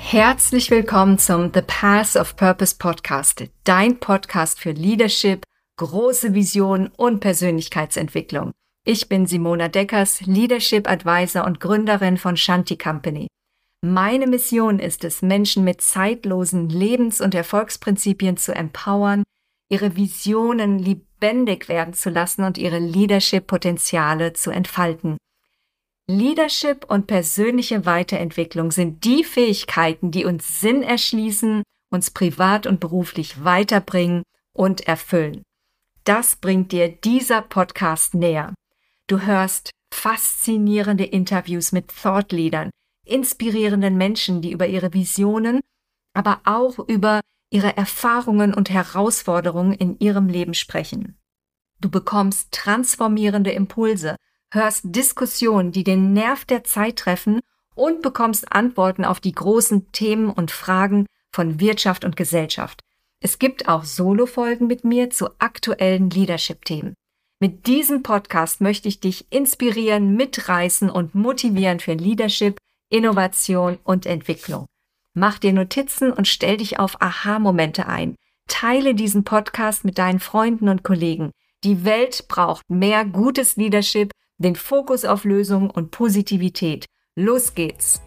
Herzlich willkommen zum The Path of Purpose Podcast, dein Podcast für Leadership, große Visionen und Persönlichkeitsentwicklung. Ich bin Simona Deckers, Leadership Advisor und Gründerin von Shanti Company. Meine Mission ist es, Menschen mit zeitlosen Lebens- und Erfolgsprinzipien zu empowern, ihre Visionen lebendig werden zu lassen und ihre Leadership-Potenziale zu entfalten. Leadership und persönliche Weiterentwicklung sind die Fähigkeiten, die uns Sinn erschließen, uns privat und beruflich weiterbringen und erfüllen. Das bringt dir dieser Podcast näher. Du hörst faszinierende Interviews mit Thought-Leadern, inspirierenden Menschen, die über ihre Visionen, aber auch über ihre Erfahrungen und Herausforderungen in ihrem Leben sprechen. Du bekommst transformierende Impulse, hörst Diskussionen, die den Nerv der Zeit treffen und bekommst Antworten auf die großen Themen und Fragen von Wirtschaft und Gesellschaft. Es gibt auch Solo-Folgen mit mir zu aktuellen Leadership-Themen. Mit diesem Podcast möchte ich dich inspirieren, mitreißen und motivieren für Leadership, Innovation und Entwicklung. Mach dir Notizen und stell dich auf Aha-Momente ein. Teile diesen Podcast mit deinen Freunden und Kollegen. Die Welt braucht mehr gutes Leadership, den Fokus auf Lösungen und Positivität. Los geht's!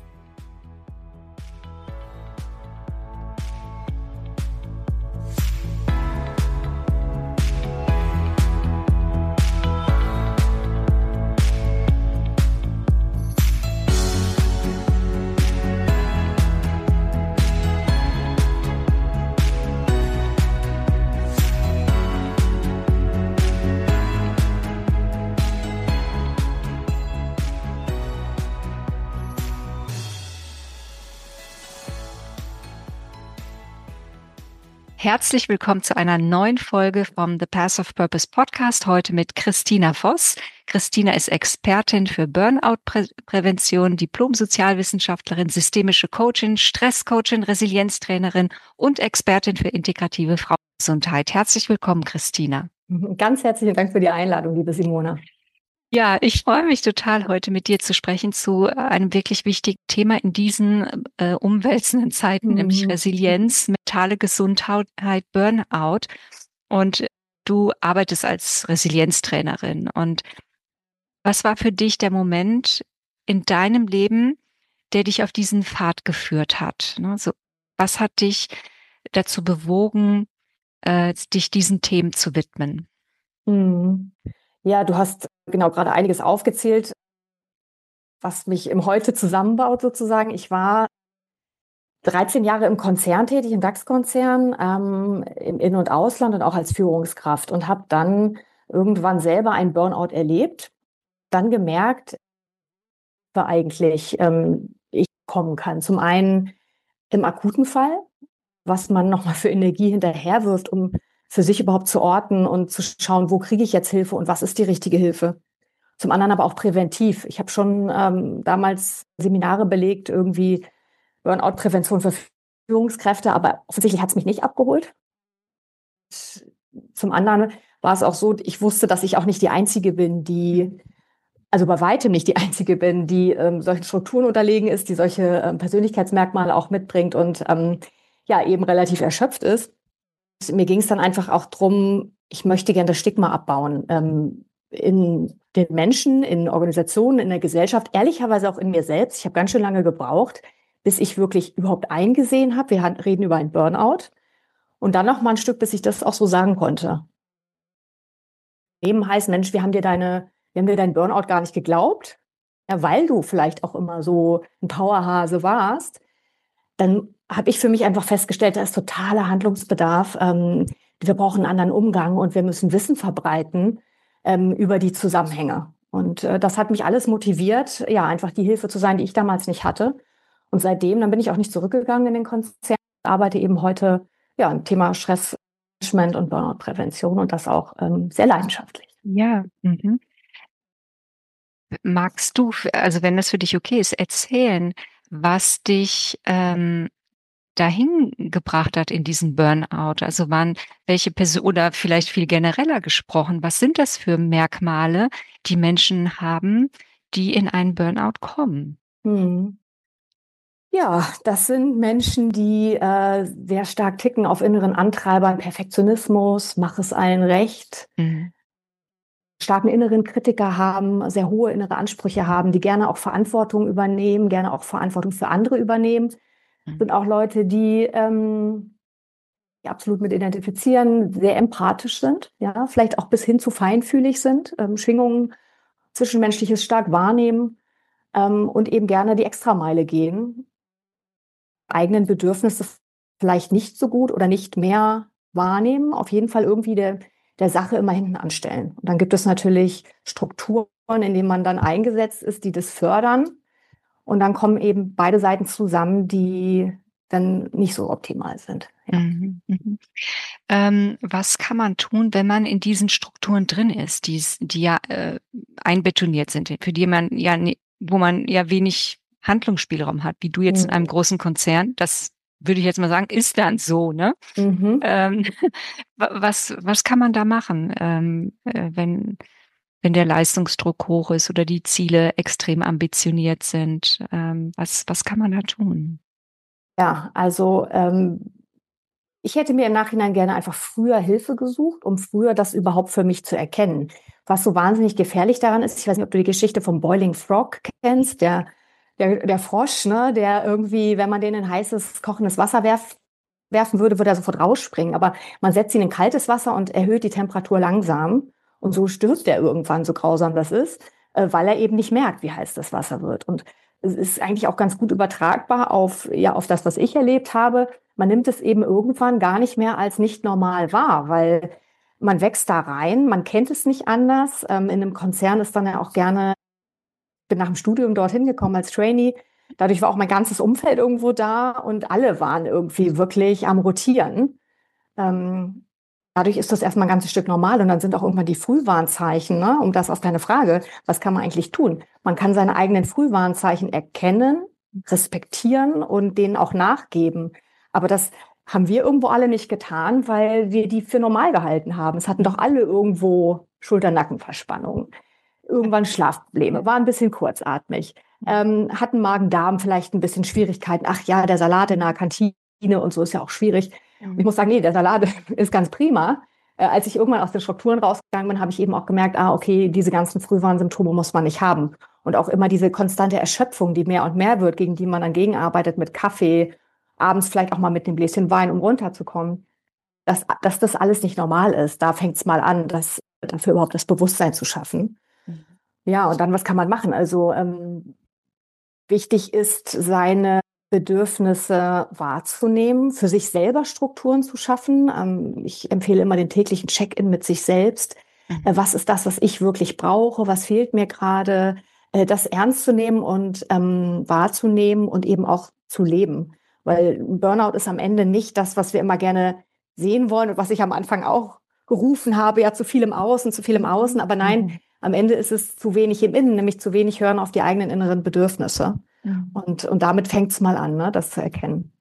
Herzlich willkommen zu einer neuen Folge vom The Path of Purpose Podcast, heute mit Christina Voss. Christina ist Expertin für Burnout-Prävention, Diplom-Sozialwissenschaftlerin, systemische Coachin, Stresscoachin, Resilienztrainerin und Expertin für integrative Frauengesundheit. Herzlich willkommen, Christina. Ganz herzlichen Dank für die Einladung, liebe Simona. Ja, ich freue mich total, heute mit dir zu sprechen zu einem wirklich wichtigen Thema in diesen umwälzenden Zeiten, nämlich Resilienz, mentale Gesundheit, Burnout. Und du arbeitest als Resilienztrainerin. Und was war für dich der Moment in deinem Leben, der dich auf diesen Pfad geführt hat? Ne? So, was hat dich dazu bewogen, dich diesen Themen zu widmen? Ja, du hast genau gerade einiges aufgezählt, was mich im Heute zusammenbaut sozusagen. Ich war 13 Jahre im Konzern tätig, im DAX-Konzern, im In- und Ausland und auch als Führungskraft und habe dann irgendwann selber einen Burnout erlebt, dann gemerkt, was eigentlich ich kommen kann. Zum einen im akuten Fall, was man nochmal für Energie hinterherwirft, um für sich überhaupt zu orten und zu schauen, wo kriege ich jetzt Hilfe und was ist die richtige Hilfe. Zum anderen aber auch präventiv. Ich habe schon damals Seminare belegt, irgendwie Burnout-Prävention für Führungskräfte, aber offensichtlich hat es mich nicht abgeholt. Zum anderen war es auch so, ich wusste, dass ich auch nicht die Einzige bin, also bei weitem nicht die Einzige bin, die solchen Strukturen unterlegen ist, die solche Persönlichkeitsmerkmale auch mitbringt und ja, eben relativ erschöpft ist. Mir ging es dann einfach auch drum, ich möchte gerne das Stigma abbauen. In den Menschen, in Organisationen, in der Gesellschaft, ehrlicherweise auch in mir selbst. Ich habe ganz schön lange gebraucht, bis ich wirklich überhaupt eingesehen habe. Wir reden über ein Burnout. Und dann noch mal ein Stück, bis ich das auch so sagen konnte. Eben heißt, Mensch, wir haben dir deinen Burnout gar nicht geglaubt, ja, weil du vielleicht auch immer so ein Powerhase warst. Dann habe ich für mich einfach festgestellt, da ist totaler Handlungsbedarf. Wir brauchen einen anderen Umgang und wir müssen Wissen verbreiten über die Zusammenhänge. Und das hat mich alles motiviert, ja, einfach die Hilfe zu sein, die ich damals nicht hatte. Und seitdem, dann bin ich auch nicht zurückgegangen in den Konzern, arbeite eben heute ja im Thema Stressmanagement und Burnout-Prävention und das auch sehr leidenschaftlich. Ja, magst du, also wenn das für dich okay ist, erzählen, was dich dahin gebracht hat in diesen Burnout? Also welche Person, oder vielleicht viel genereller gesprochen, was sind das für Merkmale, die Menschen haben, die in einen Burnout kommen? Ja, das sind Menschen, die sehr stark ticken auf inneren Antreibern, Perfektionismus, mach es allen recht, Mhm. starken inneren Kritiker haben, sehr hohe innere Ansprüche haben, die gerne auch Verantwortung übernehmen, gerne auch Verantwortung für andere übernehmen. Mhm. Sind auch Leute, die absolut mit identifizieren, sehr empathisch sind, ja, vielleicht auch bis hin zu feinfühlig sind, Schwingungen, Zwischenmenschliches stark wahrnehmen, und eben gerne die Extrameile gehen, eigenen Bedürfnisse vielleicht nicht so gut oder nicht mehr wahrnehmen, auf jeden Fall irgendwie der Sache immer hinten anstellen. Und dann gibt es natürlich Strukturen, in denen man dann eingesetzt ist, die das fördern. Und dann kommen eben beide Seiten zusammen, die dann nicht so optimal sind. Ja. Mhm. Mhm. Was kann man tun, wenn man in diesen Strukturen drin ist, die ja einbetoniert sind, für die man ja, wo man ja wenig Handlungsspielraum hat, wie du jetzt in einem Mhm. großen Konzern? Das würde ich jetzt mal sagen, ist dann so, ne? Mhm. Ähm, was kann man da machen, wenn der Leistungsdruck hoch ist oder die Ziele extrem ambitioniert sind? Was kann man da tun? Ja, also ich hätte mir im Nachhinein gerne einfach früher Hilfe gesucht, um früher das überhaupt für mich zu erkennen. Was so wahnsinnig gefährlich daran ist, ich weiß nicht, ob du die Geschichte vom Boiling Frog kennst, der Frosch, ne, der irgendwie, wenn man den in heißes, kochendes Wasser werfen würde er sofort rausspringen. Aber man setzt ihn in kaltes Wasser und erhöht die Temperatur langsam. Und so stirbt er irgendwann, so grausam das ist, weil er eben nicht merkt, wie heiß das Wasser wird. Und es ist eigentlich auch ganz gut übertragbar auf, ja, auf das, was ich erlebt habe. Man nimmt es eben irgendwann gar nicht mehr als nicht normal wahr, weil man wächst da rein, man kennt es nicht anders. In einem Konzern ist dann ja auch gerne, bin nach dem Studium dorthin gekommen als Trainee. Dadurch war auch mein ganzes Umfeld irgendwo da und alle waren irgendwie wirklich am Rotieren. Ähm, Dadurch ist das erstmal ein ganzes Stück normal und dann sind auch irgendwann die Frühwarnzeichen, ne? Um das auf deine Frage, was kann man eigentlich tun? Man kann seine eigenen Frühwarnzeichen erkennen, respektieren und denen auch nachgeben. Aber das haben wir irgendwo alle nicht getan, weil wir die für normal gehalten haben. Es hatten doch alle irgendwo Schulter-Nackenverspannungen, irgendwann Schlafprobleme, war ein bisschen kurzatmig, hatten Magen-Darm vielleicht ein bisschen Schwierigkeiten. Ach ja, der Salat in der Kantine und so ist ja auch schwierig. Und ich muss sagen, nee, der Salat ist ganz prima. Als ich irgendwann aus den Strukturen rausgegangen bin, habe ich eben auch gemerkt, okay, diese ganzen Frühwarnsymptome muss man nicht haben. Und auch immer diese konstante Erschöpfung, die mehr und mehr wird, gegen die man dann gegenarbeitet mit Kaffee, abends vielleicht auch mal mit einem Gläschen Wein, um runterzukommen, dass das alles nicht normal ist. Da fängt es mal an, dafür überhaupt das Bewusstsein zu schaffen. Ja, und dann, was kann man machen? Also wichtig ist, seine Bedürfnisse wahrzunehmen, für sich selber Strukturen zu schaffen. Ich empfehle immer den täglichen Check-in mit sich selbst. Was ist das, was ich wirklich brauche? Was fehlt mir gerade? Das ernst zu nehmen und wahrzunehmen und eben auch zu leben. Weil ein Burnout ist am Ende nicht das, was wir immer gerne sehen wollen und was ich am Anfang auch gerufen habe, ja, zu viel im Außen, zu viel im Außen. Aber nein, am Ende ist es zu wenig im Innen, nämlich zu wenig hören auf die eigenen inneren Bedürfnisse. Mhm. Und damit fängt es mal an, ne, das zu erkennen.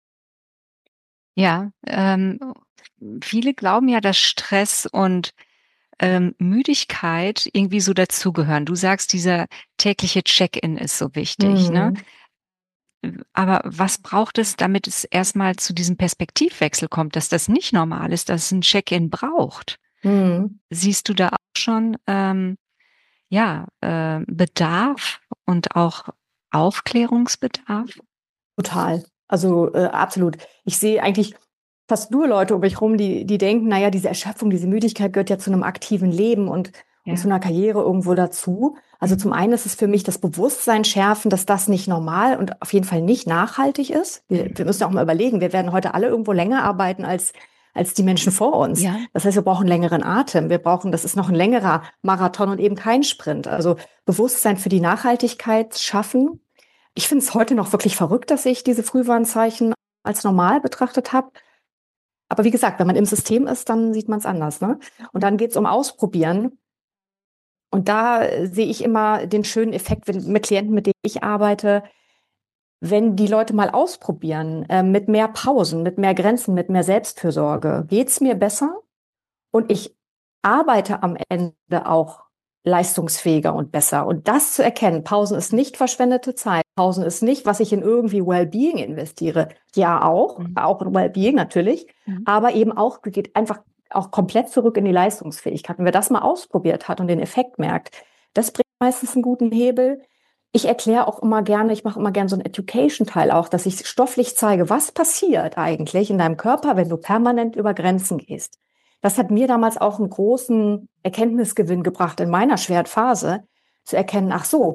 Ja, viele glauben ja, dass Stress und Müdigkeit irgendwie so dazugehören. Du sagst, dieser tägliche Check-in ist so wichtig, ne? Mhm. Aber was braucht es, damit es erstmal zu diesem Perspektivwechsel kommt, dass das nicht normal ist, dass es ein Check-in braucht? Mhm. Siehst du da auch schon, ja, Bedarf und auch Aufklärungsbedarf? Total. Also absolut. Ich sehe eigentlich fast nur Leute um mich rum, die denken, naja, diese Erschöpfung, diese Müdigkeit gehört ja zu einem aktiven Leben und zu Ja. einer Karriere irgendwo dazu. Also zum Mhm. einen ist es für mich das Bewusstsein schärfen, dass das nicht normal und auf jeden Fall nicht nachhaltig ist. Wir müssen auch mal überlegen, wir werden heute alle irgendwo länger arbeiten als die Menschen vor uns. Ja. Das heißt, wir brauchen längeren Atem. Das ist noch ein längerer Marathon und eben kein Sprint. Also Bewusstsein für die Nachhaltigkeit schaffen. Ich finde es heute noch wirklich verrückt, dass ich diese Frühwarnzeichen als normal betrachtet habe. Aber wie gesagt, wenn man im System ist, dann sieht man es anders, ne? Und dann geht es um Ausprobieren. Und da sehe ich immer den schönen Effekt mit Klienten, mit denen ich arbeite, wenn die Leute mal ausprobieren, mit mehr Pausen, mit mehr Grenzen, mit mehr Selbstfürsorge, geht's mir besser und ich arbeite am Ende auch leistungsfähiger und besser. Und das zu erkennen, Pausen ist nicht verschwendete Zeit, Pausen ist nicht, was ich in irgendwie Wellbeing investiere. Ja, auch in Wellbeing natürlich, aber eben auch, geht einfach auch komplett zurück in die Leistungsfähigkeit. Und wer das mal ausprobiert hat und den Effekt merkt, das bringt meistens einen guten Hebel. Ich erkläre auch immer gerne, ich mache immer gerne so einen Education-Teil auch, dass ich stofflich zeige, was passiert eigentlich in deinem Körper, wenn du permanent über Grenzen gehst. Das hat mir damals auch einen großen Erkenntnisgewinn gebracht in meiner schweren Phase, zu erkennen, ach so,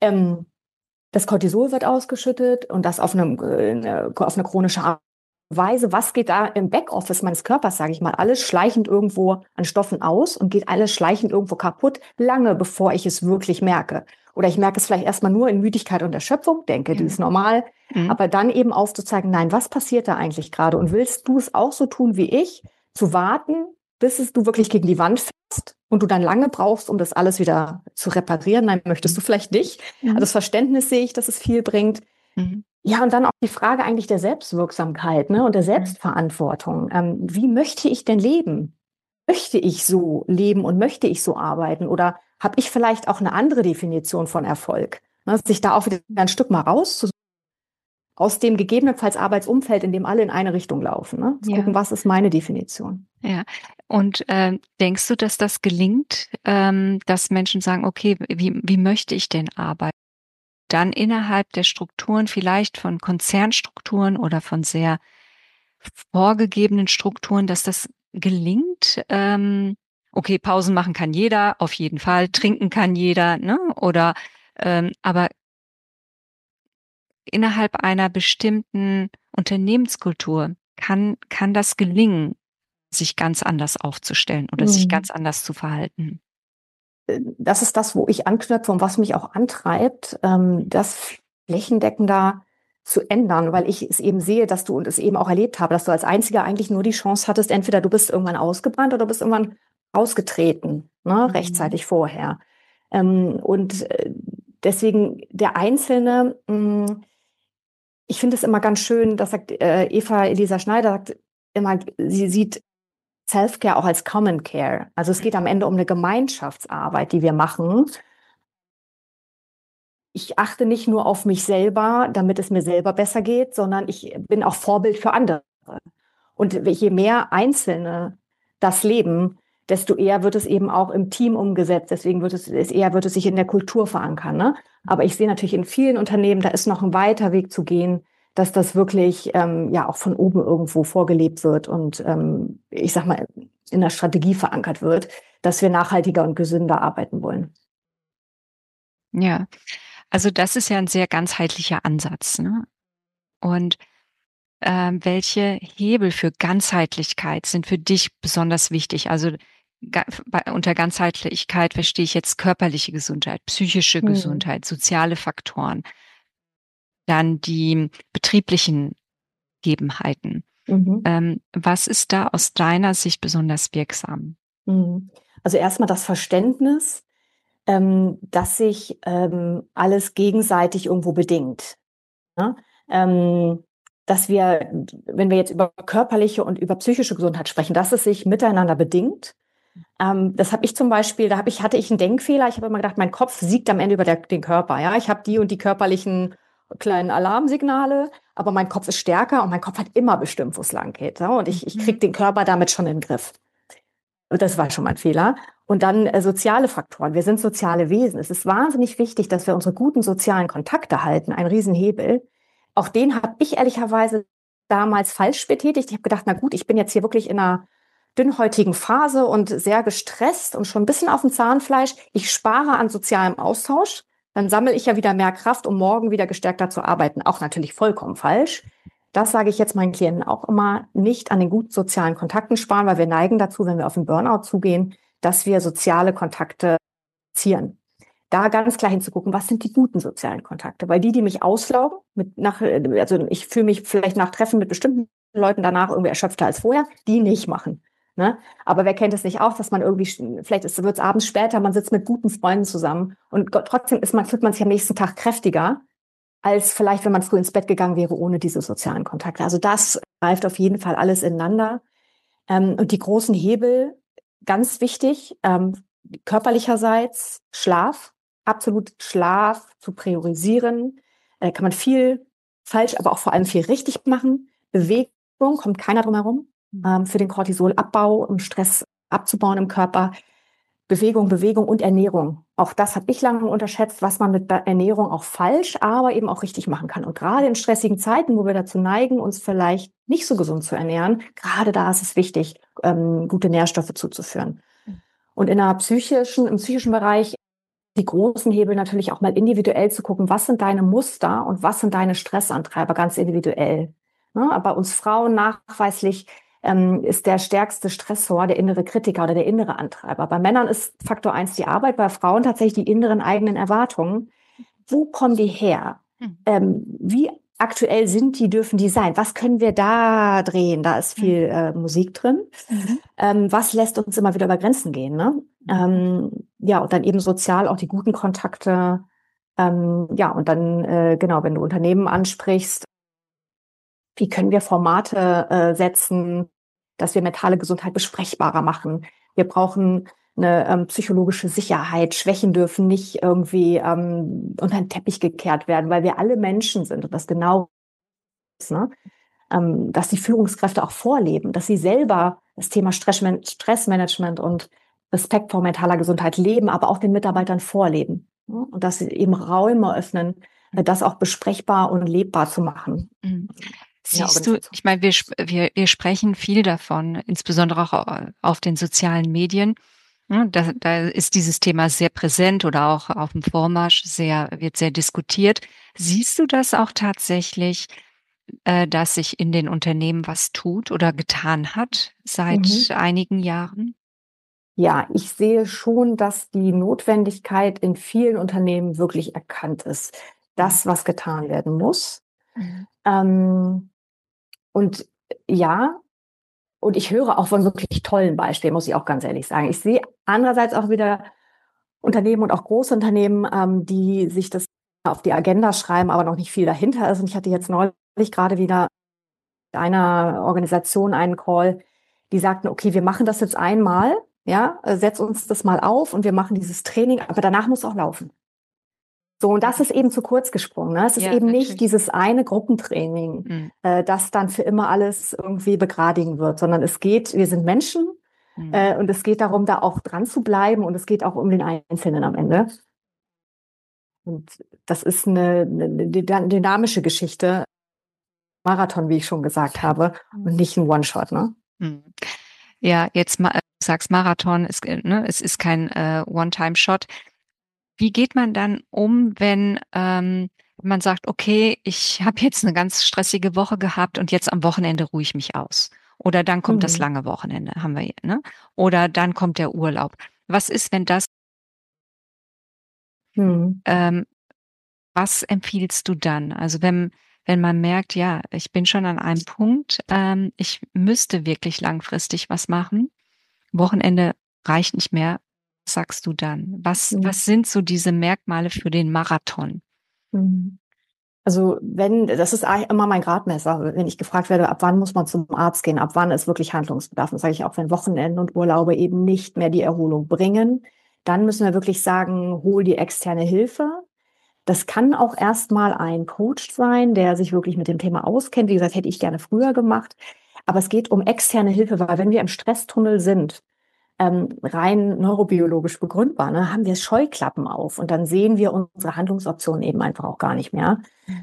das Cortisol wird ausgeschüttet und das auf eine chronische Art und Weise. Was geht da im Backoffice meines Körpers, sage ich mal, alles schleichend irgendwo an Stoffen aus und geht alles schleichend irgendwo kaputt, lange bevor ich es wirklich merke. Oder ich merke es vielleicht erstmal nur in Müdigkeit und Erschöpfung, denke, die ist normal. Aber dann eben aufzuzeigen, nein, was passiert da eigentlich gerade? Und willst du es auch so tun wie ich, zu warten, bis du wirklich gegen die Wand fährst und du dann lange brauchst, um das alles wieder zu reparieren? Nein, möchtest du vielleicht nicht. Also das Verständnis sehe ich, dass es viel bringt. Ja, und dann auch die Frage eigentlich der Selbstwirksamkeit, ne, und der Selbstverantwortung. Wie möchte ich denn leben? Möchte ich so leben und möchte ich so arbeiten? Oder habe ich vielleicht auch eine andere Definition von Erfolg? Ne, sich da auch wieder ein Stück mal raus aus dem gegebenenfalls Arbeitsumfeld, in dem alle in eine Richtung laufen. Ne? Zu gucken, was ist meine Definition? Ja, und denkst du, dass das gelingt, dass Menschen sagen, okay, wie möchte ich denn arbeiten? Dann innerhalb der Strukturen, vielleicht von Konzernstrukturen oder von sehr vorgegebenen Strukturen, dass das gelingt. Okay, Pausen machen kann jeder, auf jeden Fall. Trinken kann jeder, ne? Oder aber innerhalb einer bestimmten Unternehmenskultur kann das gelingen, sich ganz anders aufzustellen oder sich ganz anders zu verhalten. Das ist das, wo ich anknüpfe und was mich auch antreibt, das flächendeckender zu ändern, weil ich es eben sehe, dass du und es eben auch erlebt habe, dass du als Einziger eigentlich nur die Chance hattest, entweder du bist irgendwann ausgebrannt oder du bist irgendwann ausgetreten, ne, rechtzeitig vorher. Und deswegen der Einzelne, ich finde es immer ganz schön, das sagt Eva Elisa Schneider, sagt immer, sie sieht Self-Care auch als Common Care. Also es geht am Ende um eine Gemeinschaftsarbeit, die wir machen. Ich achte nicht nur auf mich selber, damit es mir selber besser geht, sondern ich bin auch Vorbild für andere. Und je mehr Einzelne das leben, desto eher wird es eben auch im Team umgesetzt. Deswegen wird es sich in der Kultur verankern. Ne? Aber ich sehe natürlich in vielen Unternehmen, da ist noch ein weiter Weg zu gehen, dass das wirklich ja auch von oben irgendwo vorgelebt wird und ich sag mal in der Strategie verankert wird, dass wir nachhaltiger und gesünder arbeiten wollen. Ja, also das ist ja ein sehr ganzheitlicher Ansatz, ne? Und welche Hebel für Ganzheitlichkeit sind für dich besonders wichtig? Also unter Ganzheitlichkeit verstehe ich jetzt körperliche Gesundheit, psychische Gesundheit, soziale Faktoren, dann die betrieblichen Gegebenheiten. Was ist da aus deiner Sicht besonders wirksam? Also erstmal das Verständnis, dass sich alles gegenseitig irgendwo bedingt. Ne? Dass wir, wenn wir jetzt über körperliche und über psychische Gesundheit sprechen, dass es sich miteinander bedingt. Das habe ich zum Beispiel, hatte ich einen Denkfehler. Ich habe immer gedacht, mein Kopf siegt am Ende über den Körper. Ja, ich habe die und die körperlichen kleinen Alarmsignale, aber mein Kopf ist stärker und mein Kopf hat immer bestimmt, wo es lang geht. Ja? Und ich kriege den Körper damit schon in den Griff. Das war schon mal ein Fehler. Und dann soziale Faktoren. Wir sind soziale Wesen. Es ist wahnsinnig wichtig, dass wir unsere guten sozialen Kontakte halten. Ein Riesenhebel. Auch den habe ich ehrlicherweise damals falsch betätigt. Ich habe gedacht, na gut, ich bin jetzt hier wirklich in einer dünnhäutigen Phase und sehr gestresst und schon ein bisschen auf dem Zahnfleisch. Ich spare an sozialem Austausch. Dann sammle ich ja wieder mehr Kraft, um morgen wieder gestärkter zu arbeiten. Auch natürlich vollkommen falsch. Das sage ich jetzt meinen Klienten auch immer, nicht an den guten sozialen Kontakten sparen, weil wir neigen dazu, wenn wir auf den Burnout zugehen, dass wir soziale Kontakte zieren. Da ganz klar hinzugucken, was sind die guten sozialen Kontakte? Weil die mich auslaugen, also ich fühle mich vielleicht nach Treffen mit bestimmten Leuten danach irgendwie erschöpfter als vorher, die nicht machen. Ne? Aber wer kennt es nicht auch, dass man irgendwie, vielleicht wird es abends später, man sitzt mit guten Freunden zusammen und trotzdem fühlt man sich am nächsten Tag kräftiger, als vielleicht, wenn man früh ins Bett gegangen wäre, ohne diese sozialen Kontakte. Also das greift auf jeden Fall alles ineinander. Und die großen Hebel, ganz wichtig, körperlicherseits Schlaf, absolut Schlaf zu priorisieren. Kann man viel falsch, aber auch vor allem viel richtig machen. Bewegung, kommt keiner drum herum, für den Cortisolabbau, um Stress abzubauen im Körper. Bewegung und Ernährung. Auch das habe ich lange unterschätzt, was man mit Ernährung auch falsch, aber eben auch richtig machen kann. Und gerade in stressigen Zeiten, wo wir dazu neigen, uns vielleicht nicht so gesund zu ernähren, gerade da ist es wichtig, gute Nährstoffe zuzuführen. Und im psychischen Bereich die großen Hebel natürlich auch mal individuell zu gucken, was sind deine Muster und was sind deine Stressantreiber, ganz individuell. Ne? Bei uns Frauen nachweislich ist der stärkste Stressor der innere Kritiker oder der innere Antreiber. Bei Männern ist Faktor 1 die Arbeit, bei Frauen tatsächlich die inneren eigenen Erwartungen. Wo kommen die her? Wie aktuell sind die, dürfen die sein? Was können wir da drehen? Da ist viel Musik drin. Was lässt uns immer wieder über Grenzen gehen? Ne? Ja, und dann eben sozial auch die guten Kontakte. Ja, und dann, genau, wenn du Unternehmen ansprichst, wie können wir Formate setzen, dass wir mentale Gesundheit besprechbarer machen? Wir brauchen eine psychologische Sicherheit. Schwächen dürfen nicht irgendwie unter den Teppich gekehrt werden, weil wir alle Menschen sind und das genau ist, ne? Dass die Führungskräfte auch vorleben, dass sie selber das Thema Stressmanagement und Respekt vor mentaler Gesundheit leben, aber auch den Mitarbeitern vorleben. Ne? Und dass sie eben Räume öffnen, das auch besprechbar und lebbar zu machen. Siehst du, ich meine, wir sprechen viel davon, insbesondere auch auf den sozialen Medien. Da ist dieses Thema sehr präsent oder auch auf dem Vormarsch wird sehr diskutiert. Siehst du das auch tatsächlich, dass sich in den Unternehmen was tut oder getan hat seit einigen Jahren? Ja, ich sehe schon, dass die Notwendigkeit in vielen Unternehmen wirklich erkannt ist. Das, was getan werden muss. Und ja, und ich höre auch von wirklich tollen Beispielen, muss ich auch ganz ehrlich sagen. Ich sehe andererseits auch wieder Unternehmen und auch Großunternehmen, die sich das auf die Agenda schreiben, aber noch nicht viel dahinter ist. Und ich hatte jetzt neulich gerade wieder mit einer Organisation einen Call, die sagten, okay, wir machen das jetzt einmal, ja, setz uns das mal auf und wir machen dieses Training, aber danach muss auch laufen. So, und das ist eben zu kurz gesprungen. Ne? Es ist eben nicht dieses eine Gruppentraining, das dann für immer alles irgendwie begradigen wird, sondern wir sind Menschen und es geht darum, da auch dran zu bleiben und es geht auch um den Einzelnen am Ende. Und das ist eine dynamische Geschichte, Marathon, wie ich schon gesagt habe, und nicht ein One-Shot. Ne? Ja, jetzt du sagst Marathon, es ist kein One-Time-Shot. Wie geht man dann um, wenn man sagt, okay, ich habe jetzt eine ganz stressige Woche gehabt und jetzt am Wochenende ruhe ich mich aus? Oder dann kommt das lange Wochenende, haben wir hier, ne? Oder dann kommt der Urlaub. Was ist, wenn das? Was empfiehlst du dann? Also wenn man merkt, ja, ich bin schon an einem Punkt, ich müsste wirklich langfristig was machen. Wochenende reicht nicht mehr. Was sagst du dann? Was sind so diese Merkmale für den Marathon? Also das ist eigentlich immer mein Gradmesser, wenn ich gefragt werde, ab wann muss man zum Arzt gehen, ab wann ist wirklich Handlungsbedarf. Dann sage ich auch, wenn Wochenenden und Urlaube eben nicht mehr die Erholung bringen, dann müssen wir wirklich sagen, hol die externe Hilfe. Das kann auch erstmal ein Coach sein, der sich wirklich mit dem Thema auskennt. Wie gesagt, hätte ich gerne früher gemacht. Aber es geht um externe Hilfe, weil wenn wir im Stresstunnel sind, rein neurobiologisch begründbar, ne, haben wir Scheuklappen auf und dann sehen wir unsere Handlungsoptionen eben einfach auch gar nicht mehr.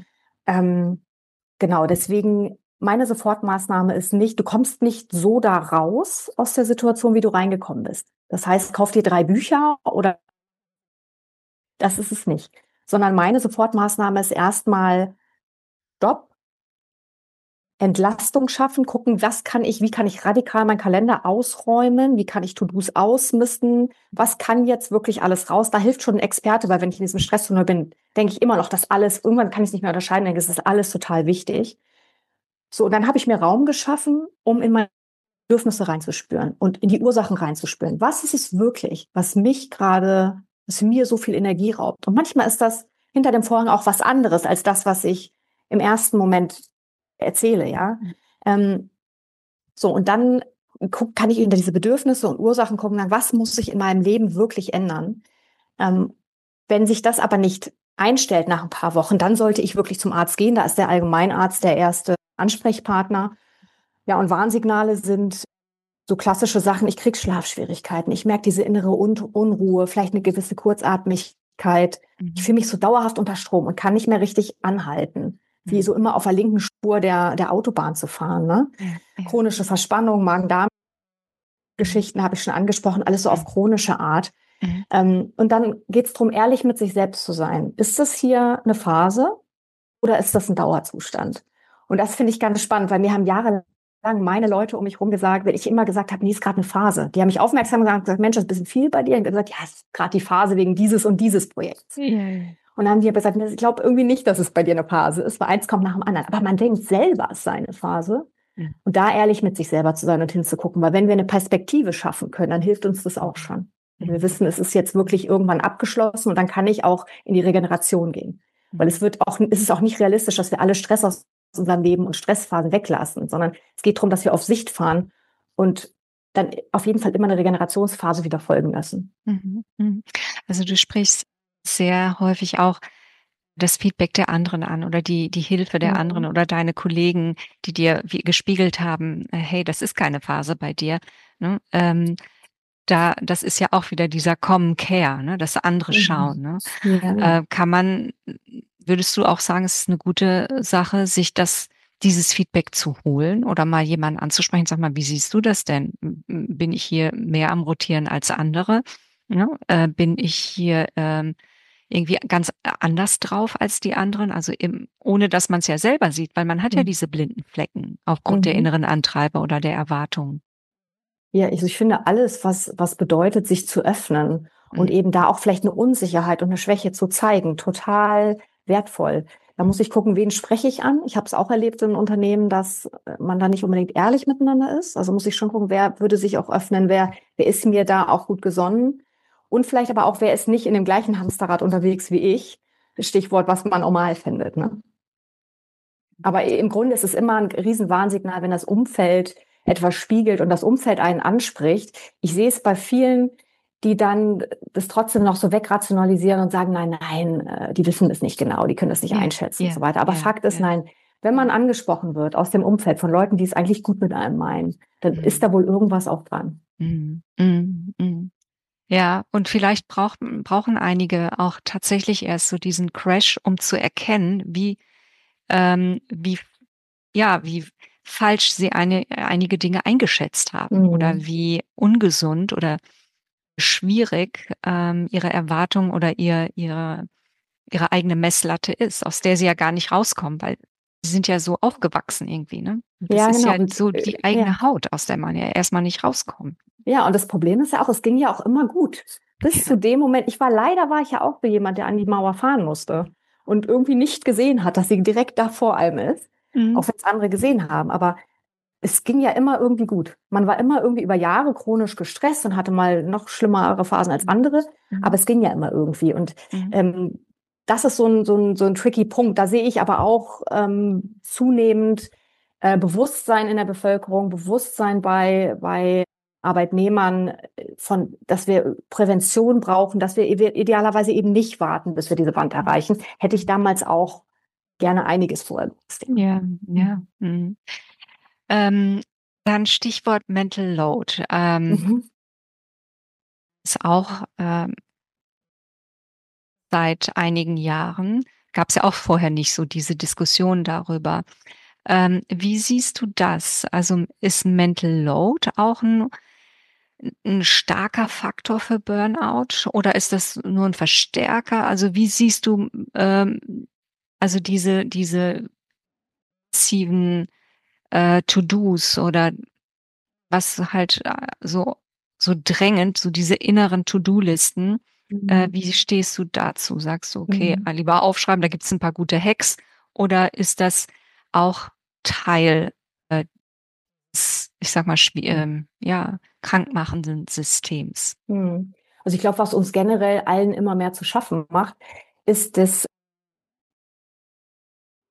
Genau, deswegen meine Sofortmaßnahme ist nicht, du kommst nicht so da raus aus der Situation, wie du reingekommen bist. Das heißt, kauf dir 3 Bücher oder das ist es nicht. Sondern meine Sofortmaßnahme ist erstmal Stopp, Entlastung schaffen, gucken, wie kann ich radikal meinen Kalender ausräumen, wie kann ich To-Dos ausmisten, was kann jetzt wirklich alles raus? Da hilft schon ein Experte, weil wenn ich in diesem Stresstunnel bin, denke ich immer noch, dass irgendwann kann ich es nicht mehr unterscheiden, denke, es ist alles total wichtig. So, und dann habe ich mir Raum geschaffen, um in meine Bedürfnisse reinzuspüren und in die Ursachen reinzuspüren. Was ist es wirklich, was mir so viel Energie raubt? Und manchmal ist das hinter dem Vorhang auch was anderes als das, was ich im ersten Moment erzähle, ja. So, und dann kann ich hinter diese Bedürfnisse und Ursachen gucken, dann, was muss sich in meinem Leben wirklich ändern? Wenn sich das aber nicht einstellt nach ein paar Wochen, dann sollte ich wirklich zum Arzt gehen. Da ist der Allgemeinarzt der erste Ansprechpartner. Ja, und Warnsignale sind so klassische Sachen. Ich kriege Schlafschwierigkeiten. Ich merke diese innere Unruhe, vielleicht eine gewisse Kurzatmigkeit. Ich fühle mich so dauerhaft unter Strom und kann nicht mehr richtig anhalten, wie so immer auf der linken Spur der Autobahn zu fahren. Ne? Chronische Verspannung, Magen-Darm-Geschichten habe ich schon angesprochen, alles so auf chronische Art. Und dann geht es darum, ehrlich mit sich selbst zu sein. Ist das hier eine Phase oder ist das ein Dauerzustand? Und das finde ich ganz spannend, weil mir haben jahrelang meine Leute um mich herum gesagt, wenn ich immer gesagt habe, nee, ist gerade eine Phase. Die haben mich aufmerksam gesagt, Mensch, das ist ein bisschen viel bei dir. Und ich habe gesagt, ja, es ist gerade die Phase wegen dieses und dieses Projekts. Ja. Und dann haben die aber gesagt, ich glaube irgendwie nicht, dass es bei dir eine Phase ist, weil eins kommt nach dem anderen. Aber man denkt selber, es sei eine Phase. Und da ehrlich mit sich selber zu sein und hinzugucken. Weil wenn wir eine Perspektive schaffen können, dann hilft uns das auch schon. Wir wissen, es ist jetzt wirklich irgendwann abgeschlossen und dann kann ich auch in die Regeneration gehen. Weil es ist auch nicht realistisch, dass wir alle Stress aus unserem Leben und Stressphasen weglassen, sondern es geht darum, dass wir auf Sicht fahren und dann auf jeden Fall immer eine Regenerationsphase wieder folgen lassen. Also du sprichst sehr häufig auch das Feedback der anderen an oder die Hilfe der anderen oder deine Kollegen, die dir gespiegelt haben, hey, das ist keine Phase bei dir. Ne? Das ist ja auch wieder dieser Common Care, ne? Das andere Schauen. Ne? Ja. Würdest du auch sagen, es ist eine gute Sache, sich dieses Feedback zu holen oder mal jemanden anzusprechen? Sag mal, wie siehst du das denn? Bin ich hier mehr am Rotieren als andere? Ne? Bin ich hier irgendwie ganz anders drauf als die anderen? Also ohne dass man es ja selber sieht, weil man hat ja diese blinden Flecken aufgrund der inneren Antreiber oder der Erwartungen. Ja, ich finde alles, was bedeutet, sich zu öffnen und eben da auch vielleicht eine Unsicherheit und eine Schwäche zu zeigen, total wertvoll. Da muss ich gucken, wen spreche ich an. Ich habe es auch erlebt in Unternehmen, dass man da nicht unbedingt ehrlich miteinander ist. Also muss ich schon gucken, wer würde sich auch öffnen, wer ist mir da auch gut gesonnen. Und vielleicht aber auch, wer ist nicht in dem gleichen Hamsterrad unterwegs wie ich. Stichwort, was man normal findet. Ne? Aber im Grunde ist es immer ein Riesenwarnsignal, wenn das Umfeld etwas spiegelt und das Umfeld einen anspricht. Ich sehe es bei vielen, die dann das trotzdem noch so wegrationalisieren und sagen, nein, die wissen es nicht genau, die können es nicht einschätzen und so weiter. Aber Fakt ist, nein, wenn man angesprochen wird aus dem Umfeld von Leuten, die es eigentlich gut mit einem meinen, dann ist da wohl irgendwas auch dran. Ja, und vielleicht brauchen einige auch tatsächlich erst so diesen Crash, um zu erkennen, wie falsch sie einige Dinge eingeschätzt haben oder wie ungesund oder schwierig ihre Erwartung oder ihre eigene Messlatte ist, aus der sie ja gar nicht rauskommen, weil sie sind ja so aufgewachsen irgendwie, ne? Das ist ja so die eigene Haut, aus der man ja erstmal nicht rauskommt. Ja, und das Problem ist ja auch, es ging ja auch immer gut. Bis zu dem Moment, leider war ich ja auch jemand, der an die Mauer fahren musste und irgendwie nicht gesehen hat, dass sie direkt da vor einem ist, auch wenn es andere gesehen haben. Aber es ging ja immer irgendwie gut. Man war immer irgendwie über Jahre chronisch gestresst und hatte mal noch schlimmere Phasen als andere, aber es ging ja immer irgendwie. Und das ist so ein tricky Punkt. Da sehe ich aber auch zunehmend Bewusstsein in der Bevölkerung, Bewusstsein bei Arbeitnehmern dass wir Prävention brauchen, dass wir idealerweise eben nicht warten, bis wir diese Wand erreichen. Hätte ich damals auch gerne einiges vorher gewusst. Ja. Dann Stichwort Mental Load. Ist auch seit einigen Jahren, gab es ja auch vorher nicht so diese Diskussion darüber. Wie siehst du das? Also ist Mental Load auch ein starker Faktor für Burnout oder ist das nur ein Verstärker? Also wie siehst du also diese massiven To-Dos oder was halt so drängend, so diese inneren To-Do-Listen. Wie stehst du dazu? Sagst du, okay, lieber aufschreiben, da gibt es ein paar gute Hacks, oder ist das auch Teil des, ich sag mal, krankmachenden Systems? Also ich glaube, was uns generell allen immer mehr zu schaffen macht, ist das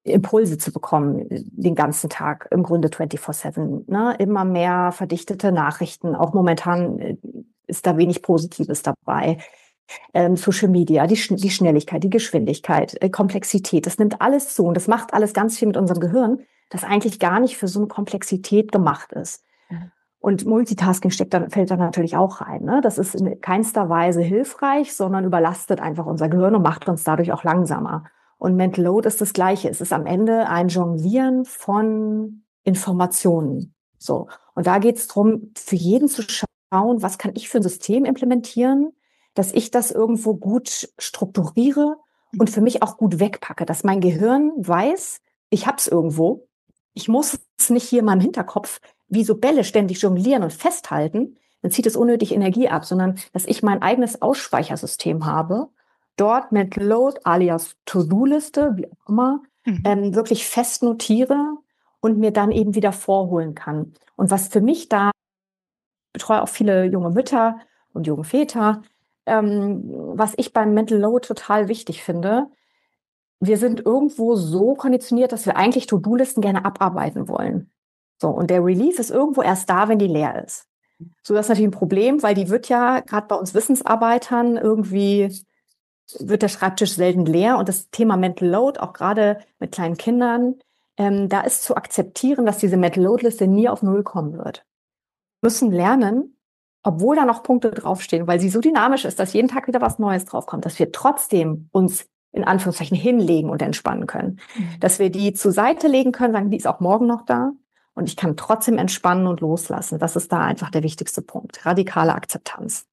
Impulse zu bekommen den ganzen Tag, im Grunde 24/7. Ne? Immer mehr verdichtete Nachrichten, auch momentan ist da wenig Positives dabei. Social Media, die Schnelligkeit, die Geschwindigkeit, Komplexität, das nimmt alles zu und das macht alles ganz viel mit unserem Gehirn, das eigentlich gar nicht für so eine Komplexität gemacht ist. Und Multitasking fällt dann natürlich auch rein. Ne? Das ist in keinster Weise hilfreich, sondern überlastet einfach unser Gehirn und macht uns dadurch auch langsamer. Und Mental Load ist das Gleiche. Es ist am Ende ein Jonglieren von Informationen. So. Und da geht es darum, für jeden zu schauen, was kann ich für ein System implementieren, dass ich das irgendwo gut strukturiere und für mich auch gut wegpacke, dass mein Gehirn weiß, ich habe es irgendwo. Ich muss es nicht hier in meinem Hinterkopf wie so Bälle ständig jonglieren und festhalten, dann zieht es unnötig Energie ab, sondern dass ich mein eigenes Ausspeichersystem habe, dort Mental Load alias To-Do-Liste, wie auch immer, wirklich fest notiere und mir dann eben wieder vorholen kann. Und was für mich da, ich betreue auch viele junge Mütter und junge Väter, was ich beim Mental Load total wichtig finde, wir sind irgendwo so konditioniert, dass wir eigentlich To-Do-Listen gerne abarbeiten wollen. So, und der Relief ist irgendwo erst da, wenn die leer ist. So, das ist natürlich ein Problem, weil die wird ja gerade bei uns Wissensarbeitern irgendwie wird der Schreibtisch selten leer und das Thema Mental Load, auch gerade mit kleinen Kindern, da ist zu akzeptieren, dass diese Mental Load Liste nie auf Null kommen wird. Wir müssen lernen, obwohl da noch Punkte draufstehen, weil sie so dynamisch ist, dass jeden Tag wieder was Neues draufkommt, dass wir trotzdem uns in Anführungszeichen hinlegen und entspannen können. Dass wir die zur Seite legen können, sagen, die ist auch morgen noch da und ich kann trotzdem entspannen und loslassen. Das ist da einfach der wichtigste Punkt. Radikale Akzeptanz.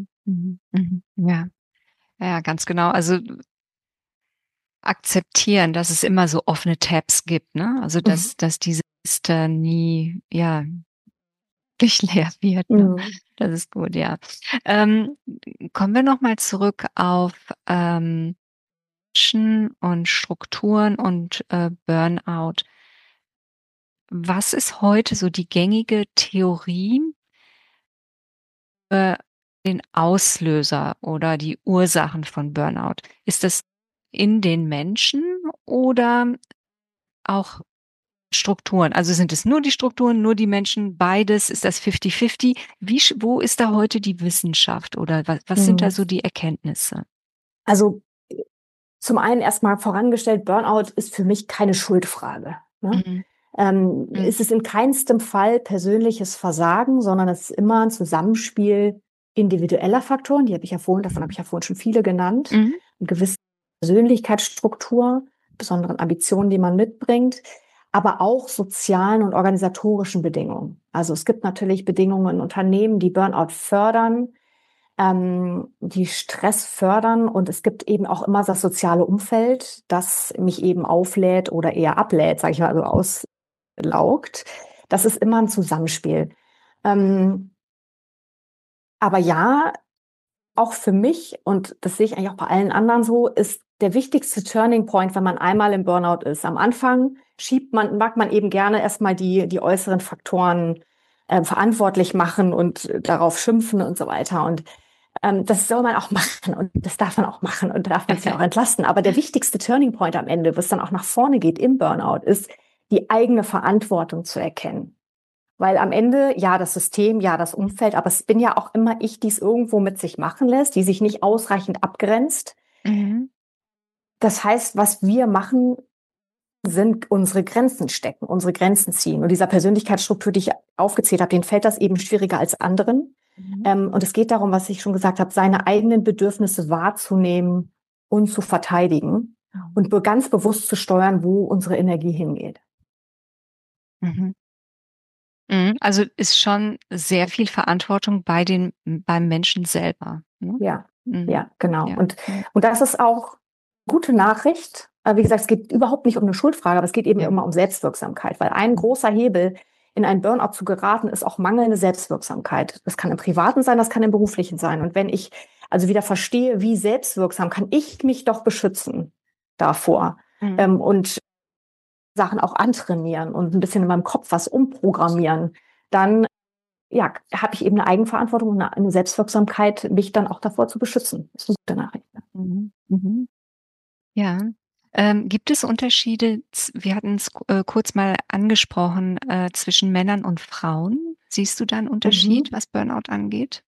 Ja. Ja, ganz genau. Also akzeptieren, dass es immer so offene Tabs gibt, ne? Also dass diese Liste nie, ja, nicht leer wird. Ne? Das ist gut, ja. Kommen wir noch mal zurück auf Menschen und Strukturen und Burnout. Was ist heute so die gängige Theorie für den Auslöser oder die Ursachen von Burnout? Ist das in den Menschen oder auch Strukturen? Also sind es nur die Strukturen, nur die Menschen, beides? Ist das 50-50? Wo ist da heute die Wissenschaft oder was sind da so die Erkenntnisse? Also zum einen erstmal vorangestellt, Burnout ist für mich keine Schuldfrage. Ne? Es ist in keinstem Fall persönliches Versagen, sondern es ist immer ein Zusammenspiel individueller Faktoren, davon habe ich ja vorhin schon viele genannt, eine gewisse Persönlichkeitsstruktur, besonderen Ambitionen, die man mitbringt, aber auch sozialen und organisatorischen Bedingungen. Also es gibt natürlich Bedingungen in Unternehmen, die Burnout fördern, die Stress fördern und es gibt eben auch immer das soziale Umfeld, das mich eben auflädt oder eher ablädt, sage ich mal, also auslaugt. Das ist immer ein Zusammenspiel. Aber ja, auch für mich, und das sehe ich eigentlich auch bei allen anderen so, ist der wichtigste Turning Point, wenn man einmal im Burnout ist. Am Anfang mag man eben gerne erstmal die äußeren Faktoren verantwortlich machen und darauf schimpfen und so weiter. Und das soll man auch machen und das darf man auch machen und darf man sich auch entlasten. Aber der wichtigste Turning Point am Ende, was dann auch nach vorne geht im Burnout, ist die eigene Verantwortung zu erkennen. Weil am Ende, ja, das System, ja, das Umfeld, aber es bin ja auch immer ich, die es irgendwo mit sich machen lässt, die sich nicht ausreichend abgrenzt. Das heißt, was wir machen, sind unsere Grenzen stecken, unsere Grenzen ziehen. Und dieser Persönlichkeitsstruktur, die ich aufgezählt habe, denen fällt das eben schwieriger als anderen. Und es geht darum, was ich schon gesagt habe, seine eigenen Bedürfnisse wahrzunehmen und zu verteidigen und ganz bewusst zu steuern, wo unsere Energie hingeht. Also ist schon sehr viel Verantwortung beim Menschen selber. Ne? Ja, ja, genau. Ja. Und das ist auch gute Nachricht. Wie gesagt, es geht überhaupt nicht um eine Schuldfrage, aber es geht eben immer um Selbstwirksamkeit, weil ein großer Hebel, in einen Burnout zu geraten, ist auch mangelnde Selbstwirksamkeit. Das kann im Privaten sein, das kann im Beruflichen sein. Und wenn ich also wieder verstehe, wie selbstwirksam kann ich mich doch beschützen davor und Sachen auch antrainieren und ein bisschen in meinem Kopf was umprogrammieren, dann ja, habe ich eben eine Eigenverantwortung und eine Selbstwirksamkeit, mich dann auch davor zu beschützen. Das ist eine gute Nachricht. Ja. Gibt es Unterschiede, wir hatten es kurz mal angesprochen, zwischen Männern und Frauen? Siehst du da einen Unterschied, was Burnout angeht?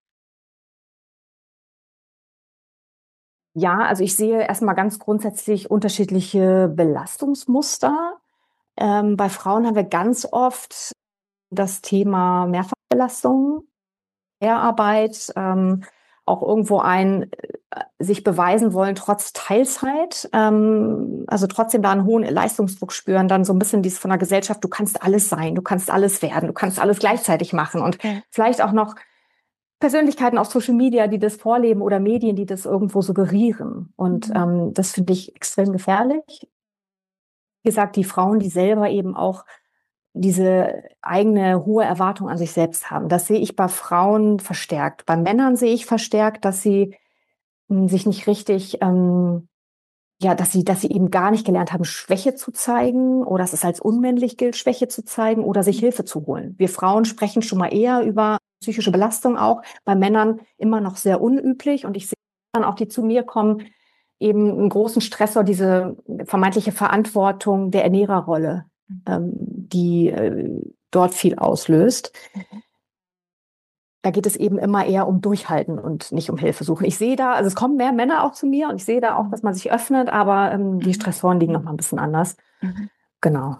Ja, also ich sehe erstmal ganz grundsätzlich unterschiedliche Belastungsmuster. Bei Frauen haben wir ganz oft das Thema Mehrfachbelastung, Mehrarbeit, auch irgendwo sich beweisen wollen trotz Teilzeit, also trotzdem da einen hohen Leistungsdruck spüren, dann so ein bisschen dieses von der Gesellschaft, du kannst alles sein, du kannst alles werden, du kannst alles gleichzeitig machen und vielleicht auch noch Persönlichkeiten auf Social Media, die das vorleben oder Medien, die das irgendwo suggerieren. Und das finde ich extrem gefährlich. Wie gesagt, die Frauen, die selber eben auch diese eigene hohe Erwartung an sich selbst haben. Das sehe ich bei Frauen verstärkt. Bei Männern sehe ich verstärkt, dass sie sich nicht richtig, dass sie eben gar nicht gelernt haben, Schwäche zu zeigen oder dass es als unmännlich gilt, Schwäche zu zeigen oder sich Hilfe zu holen. Wir Frauen sprechen schon mal eher über psychische Belastung auch, bei Männern immer noch sehr unüblich. Und ich sehe dann auch, die zu mir kommen, eben einen großen Stressor, diese vermeintliche Verantwortung der Ernährerrolle, die dort viel auslöst. Da geht es eben immer eher um Durchhalten und nicht um Hilfe suchen. Ich sehe da, also es kommen mehr Männer auch zu mir und ich sehe da auch, dass man sich öffnet, aber die Stressoren liegen noch mal ein bisschen anders. Genau.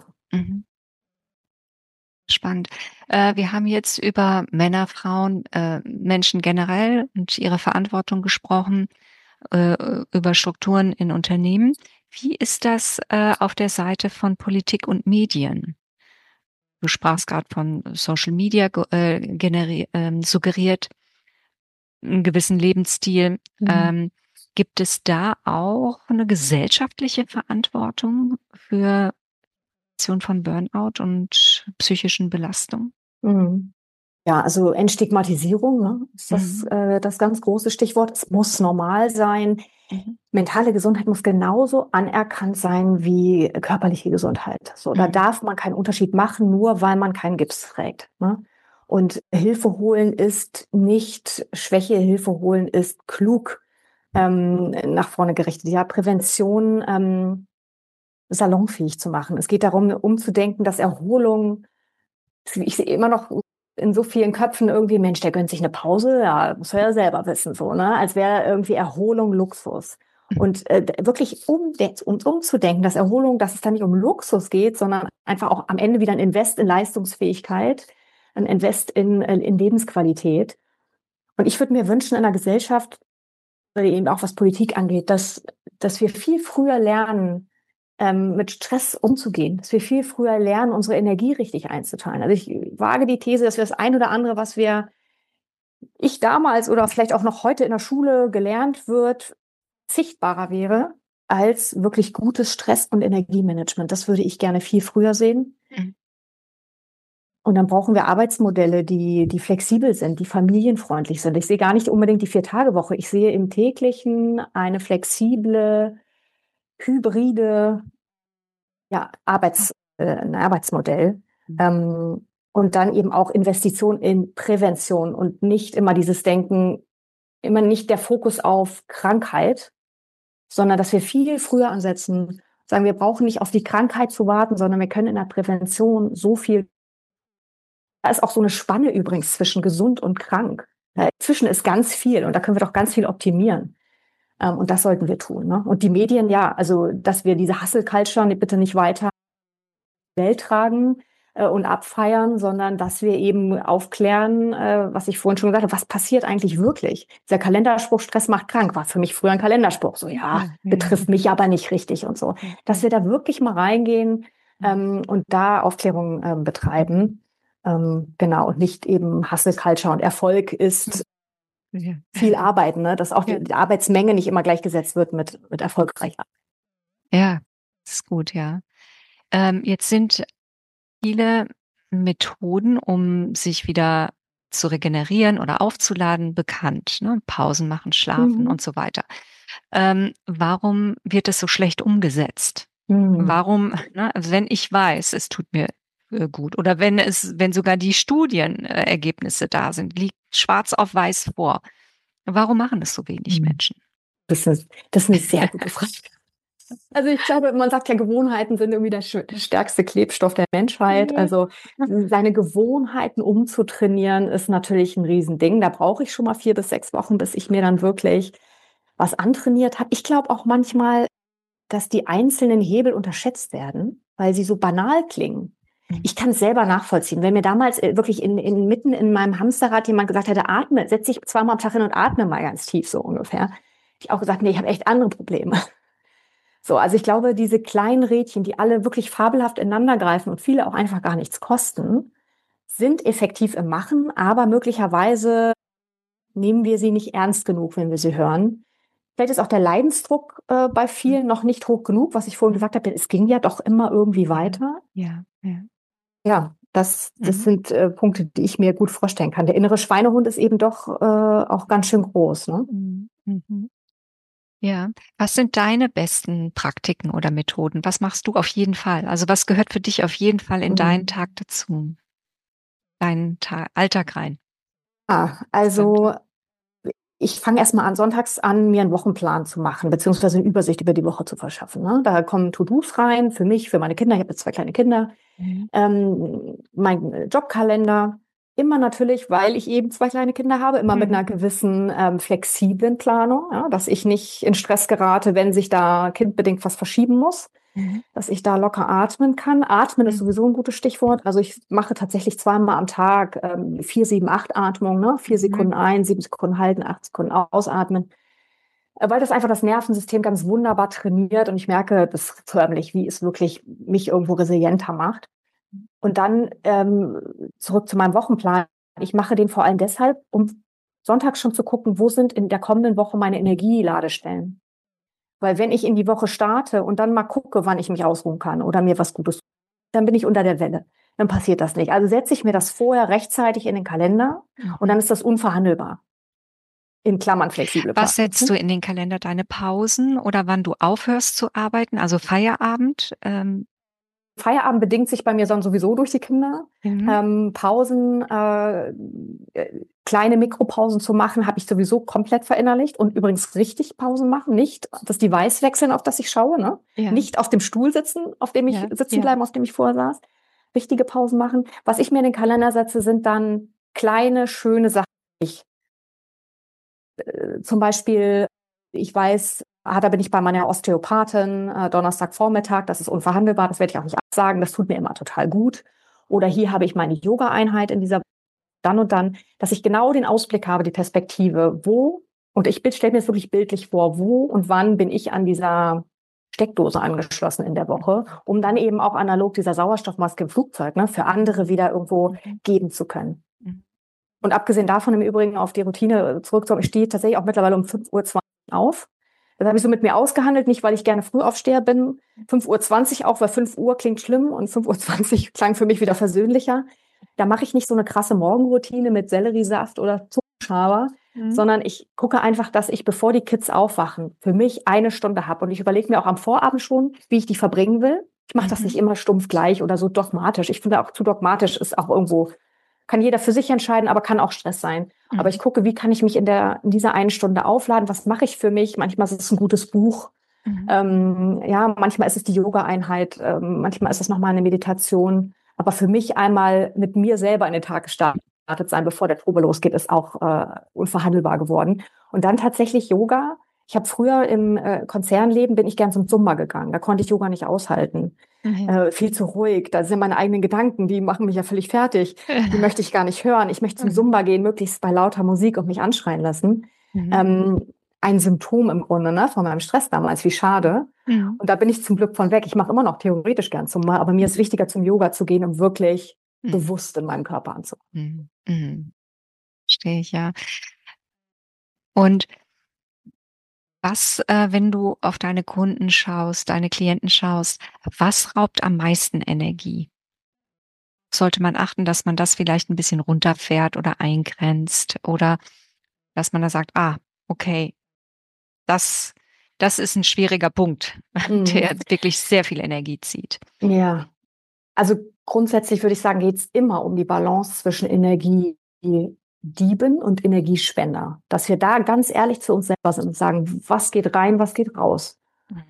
Spannend. Wir haben jetzt über Männer, Frauen, Menschen generell und ihre Verantwortung gesprochen, über Strukturen in Unternehmen. Wie ist das auf der Seite von Politik und Medien? Du sprachst gerade von Social Media suggeriert einen gewissen Lebensstil. Gibt es da auch eine gesellschaftliche Verantwortung für von Burnout und psychischen Belastung? Ja, also Entstigmatisierung, ne, ist das ganz große Stichwort. Es muss normal sein. Mentale Gesundheit muss genauso anerkannt sein wie körperliche Gesundheit. So, da darf man keinen Unterschied machen, nur weil man keinen Gips trägt. Ne? Und Hilfe holen ist nicht Schwäche, Hilfe holen ist klug nach vorne gerichtet. Ja, Prävention salonfähig zu machen. Es geht darum, umzudenken, dass Erholung, ich sehe immer noch in so vielen Köpfen irgendwie, Mensch, der gönnt sich eine Pause, ja, muss er ja selber wissen, so, ne? Als wäre irgendwie Erholung Luxus. Und wirklich umzudenken, dass Erholung, dass es da nicht um Luxus geht, sondern einfach auch am Ende wieder ein Invest in Leistungsfähigkeit, ein Invest in Lebensqualität. Und ich würde mir wünschen in einer Gesellschaft, eben auch was Politik angeht, dass wir viel früher lernen, mit Stress umzugehen, dass wir viel früher lernen, unsere Energie richtig einzuteilen. Also ich wage die These, dass wir das ein oder andere, was ich damals oder vielleicht auch noch heute in der Schule gelernt wird, sichtbarer wäre als wirklich gutes Stress- und Energiemanagement. Das würde ich gerne viel früher sehen. Und dann brauchen wir Arbeitsmodelle, die flexibel sind, die familienfreundlich sind. Ich sehe gar nicht unbedingt die 4-Tage-Woche. Ich sehe im täglichen eine flexible, hybride, ein Arbeitsmodell. Und dann eben auch Investition in Prävention und nicht immer dieses Denken, immer nicht der Fokus auf Krankheit, sondern dass wir viel früher ansetzen, sagen, wir brauchen nicht auf die Krankheit zu warten, sondern wir können in der Prävention so viel. Da ist auch so eine Spanne übrigens zwischen gesund und krank. Zwischen ist ganz viel und da können wir doch ganz viel optimieren. Und das sollten wir tun. Ne? Und die Medien, ja, also dass wir diese Hustle-Culture bitte nicht weiter in die Welt tragen und abfeiern, sondern dass wir eben aufklären, was ich vorhin schon gesagt habe, was passiert eigentlich wirklich? Dieser Kalenderspruch, Stress macht krank, war für mich früher ein Kalenderspruch. So, betrifft mich aber nicht richtig und so. Dass wir da wirklich mal reingehen und da Aufklärung betreiben. Genau, und nicht eben Hustle-Culture und Erfolg ist viel Arbeiten, ne? Dass auch die Arbeitsmenge nicht immer gleichgesetzt wird mit erfolgreich. Ja, das ist gut, ja. Jetzt sind viele Methoden, um sich wieder zu regenerieren oder aufzuladen, bekannt. Ne? Pausen machen, schlafen und so weiter. Warum wird das so schlecht umgesetzt? Warum, ne? Also wenn ich weiß, es tut mir gut oder wenn sogar die Studienergebnisse da sind, liegt schwarz auf weiß vor. Warum machen das so wenig Menschen? Das ist eine sehr gute Frage. Also ich glaube, man sagt ja, Gewohnheiten sind irgendwie der stärkste Klebstoff der Menschheit. Also seine Gewohnheiten umzutrainieren ist natürlich ein Riesending. Da brauche ich schon mal 4 bis 6 Wochen, bis ich mir dann wirklich was antrainiert habe. Ich glaube auch manchmal, dass die einzelnen Hebel unterschätzt werden, weil sie so banal klingen. Ich kann es selber nachvollziehen. Wenn mir damals wirklich mitten in meinem Hamsterrad jemand gesagt hätte, atme, setz dich 2-mal am Tag hin und atme mal ganz tief, so ungefähr, hätte ich auch gesagt, nee, ich habe echt andere Probleme. So, also ich glaube, diese kleinen Rädchen, die alle wirklich fabelhaft ineinander greifen und viele auch einfach gar nichts kosten, sind effektiv im Machen, aber möglicherweise nehmen wir sie nicht ernst genug, wenn wir sie hören. Vielleicht ist auch der Leidensdruck bei vielen noch nicht hoch genug, was ich vorhin gesagt habe, es ging ja doch immer irgendwie weiter. Ja, ja. Ja, das sind Punkte, die ich mir gut vorstellen kann. Der innere Schweinehund ist eben doch auch ganz schön groß, ne? Mhm. Ja. Was sind deine besten Praktiken oder Methoden? Was machst du auf jeden Fall? Also was gehört für dich auf jeden Fall in deinen Tag dazu? Deinen Alltag rein? Also ich fange erstmal an, sonntags an, mir einen Wochenplan zu machen, beziehungsweise eine Übersicht über die Woche zu verschaffen. Ne? Da kommen To-Dos rein, für mich, für meine Kinder. Ich habe jetzt 2 kleine Kinder. Mein Jobkalender. Immer natürlich, weil ich eben 2 kleine Kinder habe, immer mit einer gewissen flexiblen Planung, ja, dass ich nicht in Stress gerate, wenn sich da kindbedingt was verschieben muss, dass ich da locker atmen kann. Atmen ist sowieso ein gutes Stichwort. Also ich mache tatsächlich 2-mal am Tag 4, 7, 8 Atmungen, ne? 4 Sekunden ein, 7 Sekunden halten, 8 Sekunden ausatmen. Weil das einfach das Nervensystem ganz wunderbar trainiert und ich merke das förmlich, wie es wirklich mich irgendwo resilienter macht. Und dann zurück zu meinem Wochenplan. Ich mache den vor allem deshalb, um sonntags schon zu gucken, wo sind in der kommenden Woche meine Energieladestellen. Weil wenn ich in die Woche starte und dann mal gucke, wann ich mich ausruhen kann oder mir was Gutes, dann bin ich unter der Welle. Dann passiert das nicht. Also setze ich mir das vorher rechtzeitig in den Kalender und dann ist das unverhandelbar. In Klammern flexible Planung. Was setzt du in den Kalender? Deine Pausen oder wann du aufhörst zu arbeiten? Also Feierabend? Feierabend bedingt sich bei mir dann sowieso durch die Kinder. Pausen, kleine Mikropausen zu machen, habe ich sowieso komplett verinnerlicht. Und übrigens richtig Pausen machen, nicht das Device wechseln, auf das ich schaue, ne? Ja. Nicht auf dem Stuhl sitzen, auf dem ich sitzen bleiben, auf dem ich vorher saß. Richtige Pausen machen. Was ich mir in den Kalender setze, sind dann kleine, schöne Sachen. Zum Beispiel, ich weiß, da bin ich bei meiner Osteopathin, Donnerstagvormittag, das ist unverhandelbar, das werde ich auch nicht absagen, das tut mir immer total gut. Oder hier habe ich meine Yoga-Einheit in dieser dann und dann, dass ich genau den Ausblick habe, die Perspektive, wo, und ich stelle mir das wirklich bildlich vor, wo und wann bin ich an dieser Steckdose angeschlossen in der Woche, um dann eben auch analog dieser Sauerstoffmaske im Flugzeug, ne, für andere wieder irgendwo geben zu können. Und abgesehen davon im Übrigen auf die Routine zurückzukommen, ich stehe tatsächlich auch mittlerweile um 5:20 Uhr auf. Das habe ich so mit mir ausgehandelt, nicht weil ich gerne Frühaufsteher bin. 5:20 Uhr auch, weil 5 Uhr klingt schlimm und 5:20 Uhr klang für mich wieder versöhnlicher. Da mache ich nicht so eine krasse Morgenroutine mit Selleriesaft oder Zuckerschaber, sondern ich gucke einfach, dass ich, bevor die Kids aufwachen, für mich 1 Stunde habe. Und ich überlege mir auch am Vorabend schon, wie ich die verbringen will. Ich mache das nicht immer stumpf gleich oder so dogmatisch. Ich finde auch zu dogmatisch ist auch irgendwo, kann jeder für sich entscheiden, aber kann auch Stress sein. Aber ich gucke, wie kann ich mich in dieser 1 Stunde aufladen? Was mache ich für mich? Manchmal ist es ein gutes Buch. Manchmal ist es die Yoga-Einheit. Manchmal ist es nochmal eine Meditation. Aber für mich einmal mit mir selber in den Tag gestartet sein, bevor der Probe losgeht, ist auch unverhandelbar geworden. Und dann tatsächlich Yoga. Ich habe früher im Konzernleben bin ich gern zum Zumba gegangen. Da konnte ich Yoga nicht aushalten. Viel zu ruhig. Da sind meine eigenen Gedanken, die machen mich ja völlig fertig. Die möchte ich gar nicht hören. Ich möchte zum Zumba gehen, möglichst bei lauter Musik und mich anschreien lassen. Ein Symptom im Grunde, ne, von meinem Stress damals, wie schade. Und da bin ich zum Glück von weg. Ich mache immer noch theoretisch gern Zumba, aber mir ist wichtiger, zum Yoga zu gehen, um wirklich bewusst in meinem Körper anzukommen. Verstehe ich, ja. Und was, wenn du auf deine Kunden schaust, deine Klienten schaust, was raubt am meisten Energie? Sollte man achten, dass man das vielleicht ein bisschen runterfährt oder eingrenzt oder dass man da sagt, okay, das ist ein schwieriger Punkt, der wirklich sehr viel Energie zieht. Ja, also grundsätzlich würde ich sagen, geht es immer um die Balance zwischen Energiedieben und Energiespender. Dass wir da ganz ehrlich zu uns selber sind und sagen, was geht rein, was geht raus.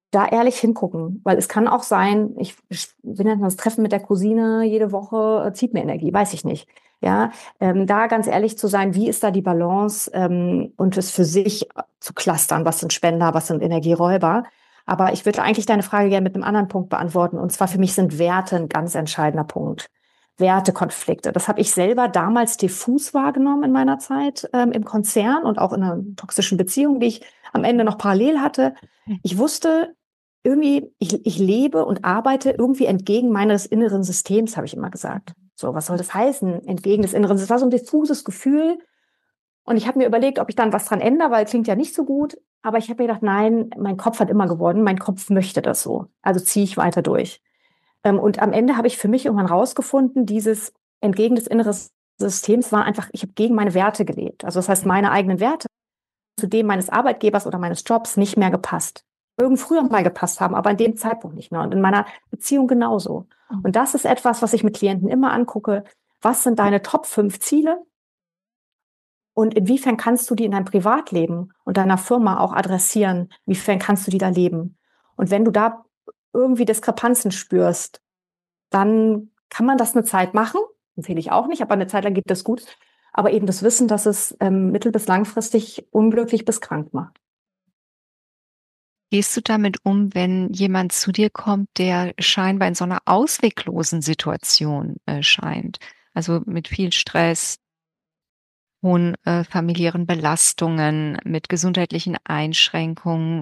da ehrlich hingucken, weil es kann auch sein, wie nennt man das, Treffen mit der Cousine jede Woche zieht mir Energie, weiß ich nicht. Ja, da ganz ehrlich zu sein, wie ist da die Balance, und es für sich zu clustern, was sind Spender, was sind Energieräuber. Aber ich würde eigentlich deine Frage gerne mit einem anderen Punkt beantworten. Und zwar für mich sind Werte ein ganz entscheidender Punkt. Wertekonflikte. Das habe ich selber damals diffus wahrgenommen in meiner Zeit im Konzern und auch in einer toxischen Beziehung, die ich am Ende noch parallel hatte. Ich wusste irgendwie, ich lebe und arbeite irgendwie entgegen meines inneren Systems, habe ich immer gesagt. So, was soll das heißen? Entgegen des Inneren. Das war so ein diffuses Gefühl. Und ich habe mir überlegt, ob ich dann was dran ändere, weil es klingt ja nicht so gut. Aber ich habe mir gedacht, nein, mein Kopf hat immer gewonnen. Mein Kopf möchte das so. Also ziehe ich weiter durch. Und am Ende habe ich für mich irgendwann rausgefunden, dieses entgegen des inneren Systems war einfach, ich habe gegen meine Werte gelebt. Also das heißt, meine eigenen Werte zu dem meines Arbeitgebers oder meines Jobs nicht mehr gepasst. Irgend früher mal gepasst haben, aber in dem Zeitpunkt nicht mehr. Und in meiner Beziehung genauso. Und das ist etwas, was ich mit Klienten immer angucke. Was sind deine Top 5 Ziele? Und inwiefern kannst du die in deinem Privatleben und deiner Firma auch adressieren? Inwiefern kannst du die da leben? Und wenn du da irgendwie Diskrepanzen spürst, dann kann man das eine Zeit machen. Empfehle ich auch nicht, aber eine Zeit lang geht das gut. Aber eben das Wissen, dass es mittel- bis langfristig unglücklich bis krank macht. Gehst du damit um, wenn jemand zu dir kommt, der scheinbar in so einer ausweglosen Situation scheint? Also mit viel Stress, hohen familiären Belastungen, mit gesundheitlichen Einschränkungen,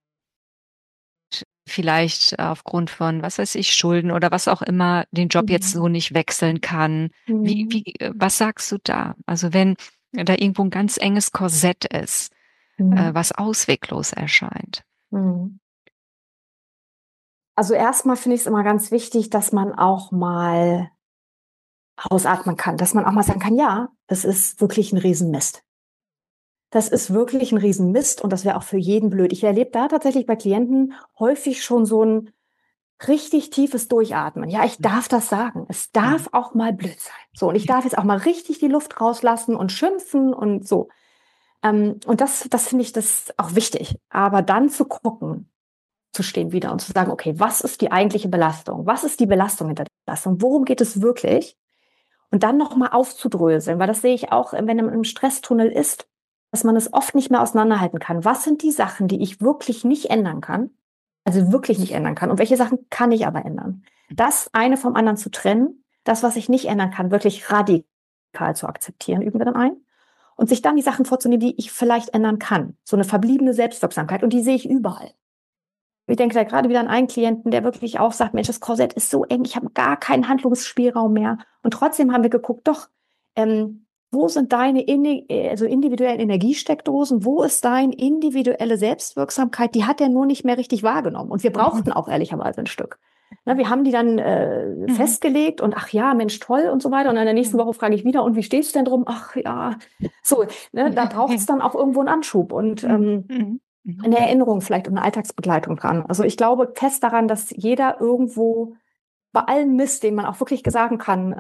vielleicht aufgrund von, was weiß ich, Schulden oder was auch immer, den Job jetzt so nicht wechseln kann. Was sagst du da? Also wenn da irgendwo ein ganz enges Korsett ist, was ausweglos erscheint. Mhm. Also erstmal finde ich es immer ganz wichtig, dass man auch mal ausatmen kann, dass man auch mal sagen kann, ja, das ist wirklich ein Riesenmist. Das ist wirklich ein Riesenmist und das wäre auch für jeden blöd. Ich erlebe da tatsächlich bei Klienten häufig schon so ein richtig tiefes Durchatmen. Ja, ich darf das sagen. Es darf auch mal blöd sein. So, und ich darf jetzt auch mal richtig die Luft rauslassen und schimpfen und so. Und das finde ich das auch wichtig. Aber dann zu gucken, zu stehen wieder und zu sagen, okay, was ist die eigentliche Belastung? Was ist die Belastung hinter der Belastung? Worum geht es wirklich? Und dann nochmal aufzudröseln, weil das sehe ich auch, wenn man im Stresstunnel ist, dass man es oft nicht mehr auseinanderhalten kann. Was sind die Sachen, die ich wirklich nicht ändern kann? Also wirklich nicht ändern kann. Und welche Sachen kann ich aber ändern? Das eine vom anderen zu trennen, das, was ich nicht ändern kann, wirklich radikal zu akzeptieren, üben wir dann ein. Und sich dann die Sachen vorzunehmen, die ich vielleicht ändern kann. So eine verbliebene Selbstwirksamkeit. Und die sehe ich überall. Ich denke da gerade wieder an einen Klienten, der wirklich auch sagt, Mensch, das Korsett ist so eng, ich habe gar keinen Handlungsspielraum mehr. Und trotzdem haben wir geguckt, doch, wo sind deine also individuellen Energiesteckdosen? Wo ist deine individuelle Selbstwirksamkeit? Die hat er nur nicht mehr richtig wahrgenommen. Und wir brauchten auch ehrlicherweise ein Stück. Na, wir haben die dann festgelegt und ach ja, Mensch, toll und so weiter. Und in der nächsten Woche frage ich wieder, und wie stehst du denn drum? Ach ja, so, ne, da braucht es dann auch irgendwo einen Anschub. Und eine Erinnerung vielleicht und eine Alltagsbegleitung dran. Also ich glaube fest daran, dass jeder irgendwo bei allem Mist, den man auch wirklich sagen kann,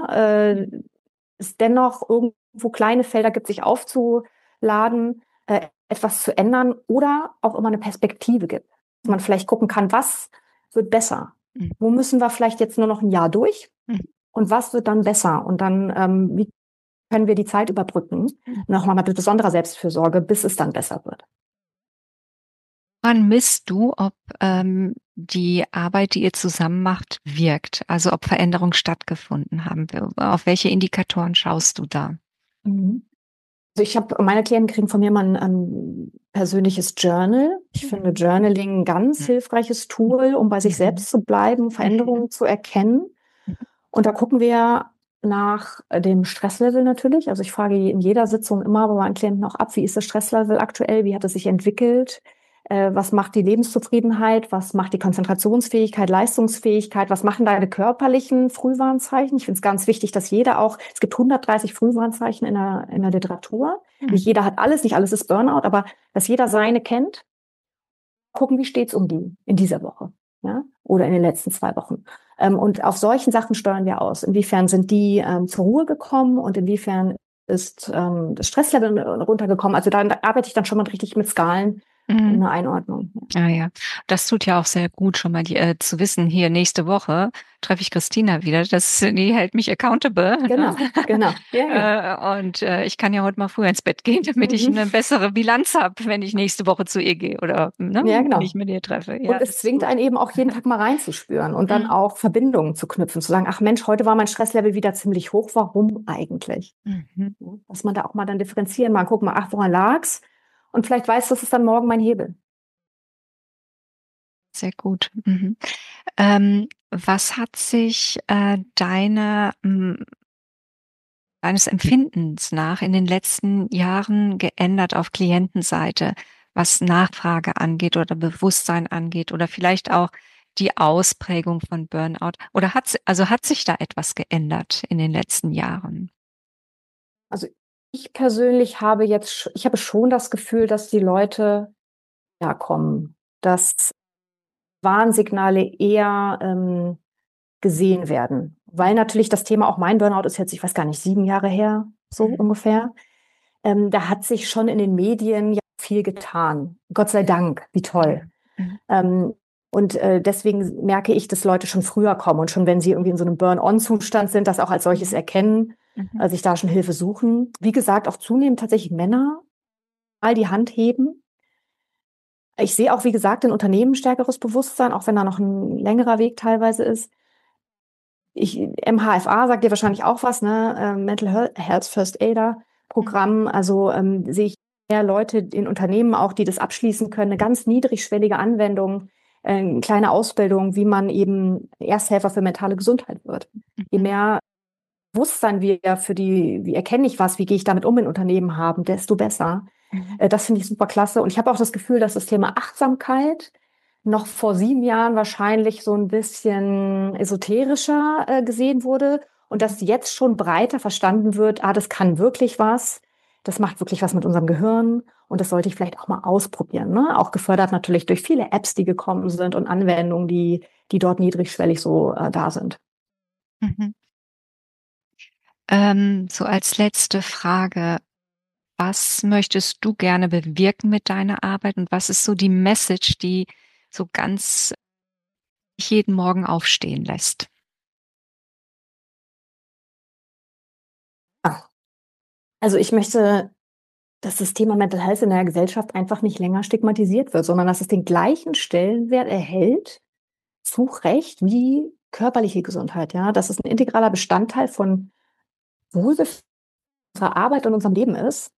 es dennoch irgendwo kleine Felder gibt, sich aufzuladen, etwas zu ändern oder auch immer eine Perspektive gibt. Dass man vielleicht gucken kann, was wird besser? Wo müssen wir vielleicht jetzt nur noch ein Jahr durch? Und was wird dann besser? Und dann, wie können wir die Zeit überbrücken? Nochmal mit besonderer Selbstfürsorge, bis es dann besser wird. Woran misst du, ob die Arbeit, die ihr zusammen macht, wirkt? Also ob Veränderungen stattgefunden haben? Auf welche Indikatoren schaust du da? Also meine Klienten kriegen von mir mal ein persönliches Journal. Ich finde Journaling ein ganz hilfreiches Tool, um bei sich selbst zu bleiben, Veränderungen zu erkennen. Und da gucken wir nach dem Stresslevel natürlich. Also ich frage in jeder Sitzung immer bei meinen Klienten auch ab, wie ist das Stresslevel aktuell? Wie hat es sich entwickelt? Was macht die Lebenszufriedenheit? Was macht die Konzentrationsfähigkeit, Leistungsfähigkeit? Was machen deine körperlichen Frühwarnzeichen? Ich finde es ganz wichtig, dass jeder auch, es gibt 130 Frühwarnzeichen in der Literatur. Nicht jeder hat alles, nicht alles ist Burnout, aber dass jeder seine kennt. Gucken, wie steht's um die in dieser Woche, ja? Oder in den letzten 2 Wochen. Und auf solchen Sachen steuern wir aus. Inwiefern sind die zur Ruhe gekommen und inwiefern ist das Stresslevel runtergekommen? Also da arbeite ich dann schon mal richtig mit Skalen, eine Einordnung. Ah ja, das tut ja auch sehr gut, schon mal zu wissen, hier nächste Woche treffe ich Christina wieder. Die hält mich accountable. Genau, Ne? genau. Ja. Und ich kann ja heute mal früher ins Bett gehen, damit ich eine bessere Bilanz habe, wenn ich nächste Woche zu ihr gehe oder Ja, wenn genau. ich mit ihr treffe. Ja, Und es zwingt einen eben auch jeden Tag mal reinzuspüren und dann auch Verbindungen zu knüpfen, zu sagen, ach Mensch, heute war mein Stresslevel wieder ziemlich hoch, warum eigentlich? Mhm. Ja, dass man da auch mal dann differenzieren, mal gucken, mal, ach, woran lag's? Und vielleicht weiß, das ist dann morgen mein Hebel. Sehr gut. Mhm. Was hat sich deines Empfindens nach in den letzten Jahren geändert auf Klientenseite, was Nachfrage angeht oder Bewusstsein angeht oder vielleicht auch die Ausprägung von Burnout? Oder hat sich da etwas geändert in den letzten Jahren? Also ich persönlich ich habe schon das Gefühl, dass die Leute ja kommen, dass Warnsignale eher gesehen werden. Weil natürlich das Thema, auch mein Burnout ist jetzt, ich weiß gar nicht, 7 Jahre her, so ungefähr. Da hat sich schon in den Medien ja viel getan. Gott sei Dank, wie toll. Und deswegen merke ich, dass Leute schon früher kommen und schon, wenn sie irgendwie in so einem Burn-on-Zustand sind, das auch als solches erkennen, sich da schon Hilfe suchen. Wie gesagt, auch zunehmend tatsächlich Männer mal die Hand heben. Ich sehe auch, wie gesagt, in Unternehmen stärkeres Bewusstsein, auch wenn da noch ein längerer Weg teilweise ist. MHFA sagt dir wahrscheinlich auch was, ne? Mental Health First Aider Programm. Also sehe ich mehr Leute in Unternehmen auch, die das abschließen können. Eine ganz niedrigschwellige Anwendung, eine kleine Ausbildung, wie man eben Ersthelfer für mentale Gesundheit wird. Je mehr Bewusstsein wie erkenne ich was, wie gehe ich damit um in Unternehmen haben, desto besser. Das finde ich super klasse. Und ich habe auch das Gefühl, dass das Thema Achtsamkeit noch vor 7 Jahren wahrscheinlich so ein bisschen esoterischer gesehen wurde und dass jetzt schon breiter verstanden wird, das kann wirklich was, das macht wirklich was mit unserem Gehirn und das sollte ich vielleicht auch mal ausprobieren. Ne? Auch gefördert natürlich durch viele Apps, die gekommen sind und Anwendungen, die dort niedrigschwellig so da sind. Mhm. So als letzte Frage, was möchtest du gerne bewirken mit deiner Arbeit und was ist so die Message, die so ganz dich jeden Morgen aufstehen lässt? Also ich möchte, dass das Thema Mental Health in der Gesellschaft einfach nicht länger stigmatisiert wird, sondern dass es den gleichen Stellenwert erhält, zu Recht, wie körperliche Gesundheit. Ja, dass es ein integraler Bestandteil von Wohlbefinden unserer Arbeit und unserem Leben ist.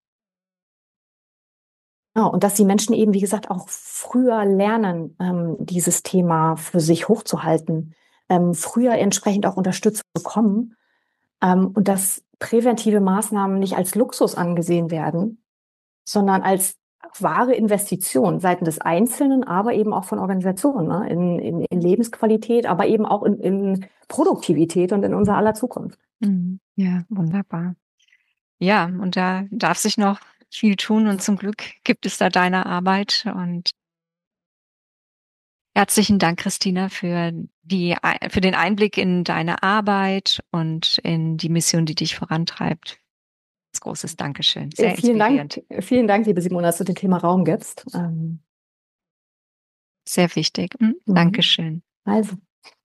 Ja, und dass die Menschen eben, wie gesagt, auch früher lernen, dieses Thema für sich hochzuhalten, früher entsprechend auch Unterstützung bekommen, und dass präventive Maßnahmen nicht als Luxus angesehen werden, sondern als wahre Investition seitens des Einzelnen, aber eben auch von Organisationen, ne? In Lebensqualität, aber eben auch in Produktivität und in unser aller Zukunft. Ja, wunderbar. Ja, und da darf sich noch viel tun und zum Glück gibt es da deine Arbeit und herzlichen Dank, Christina, für den Einblick in deine Arbeit und in die Mission, die dich vorantreibt. Ein großes Dankeschön. Sehr inspirierend. Vielen Dank, liebe Simona, dass du dem Thema Raum gibst. Sehr wichtig. Dankeschön. Also.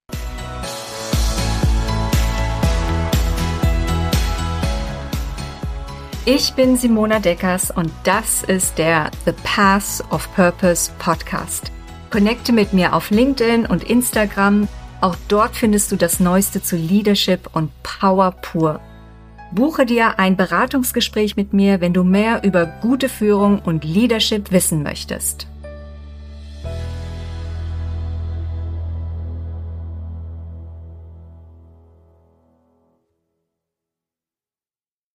Ich bin Simona Deckers und das ist der The Path of Purpose Podcast. Connecte mit mir auf LinkedIn und Instagram. Auch dort findest du das Neueste zu Leadership und Power pur. Buche dir ein Beratungsgespräch mit mir, wenn du mehr über gute Führung und Leadership wissen möchtest.